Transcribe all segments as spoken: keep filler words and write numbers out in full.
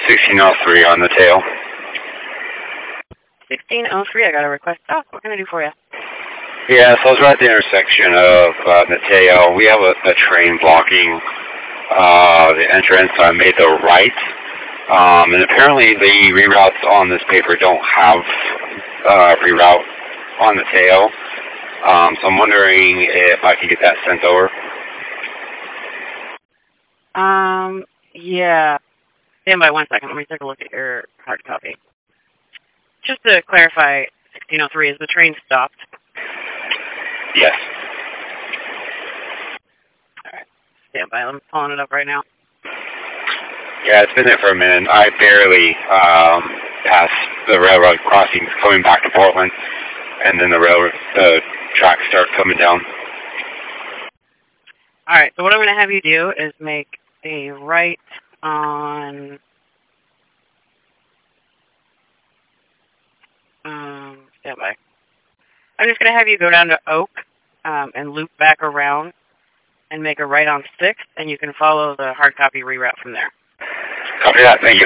sixteen oh three on the tail. sixteen oh three, I got a request. Oh, what can I do for you? Yeah, so I was right at the intersection of uh, Mateo. We have a, a train blocking uh, the entrance, so I made the right. Um, and apparently the reroutes on this paper don't have uh, reroute on Mateo. Um, so I'm wondering if I can get that sent over. Um, yeah. Stand by one second. Let me take a look at your hard copy. Just to clarify, sixteen oh three, is the train stopped? Yes. All right. Stand by. I'm pulling it up right now. Yeah, it's been there for a minute. I barely um, passed the railroad crossings coming back to Portland, and then the railroad the tracks start coming down. All right. So what I'm going to have you do is make a right on. Um, stand by. I'm just going to have you go down to Oak um, and loop back around and make a right on sixth, and you can follow the hard copy reroute from there. Copy that. Thank you.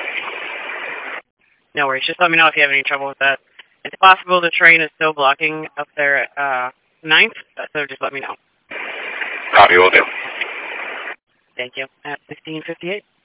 No worries. Just let me know if you have any trouble with that. It's possible the train is still blocking up there at uh, ninth, so just let me know. Copy, will do. Thank you. At sixteen fifty-eight.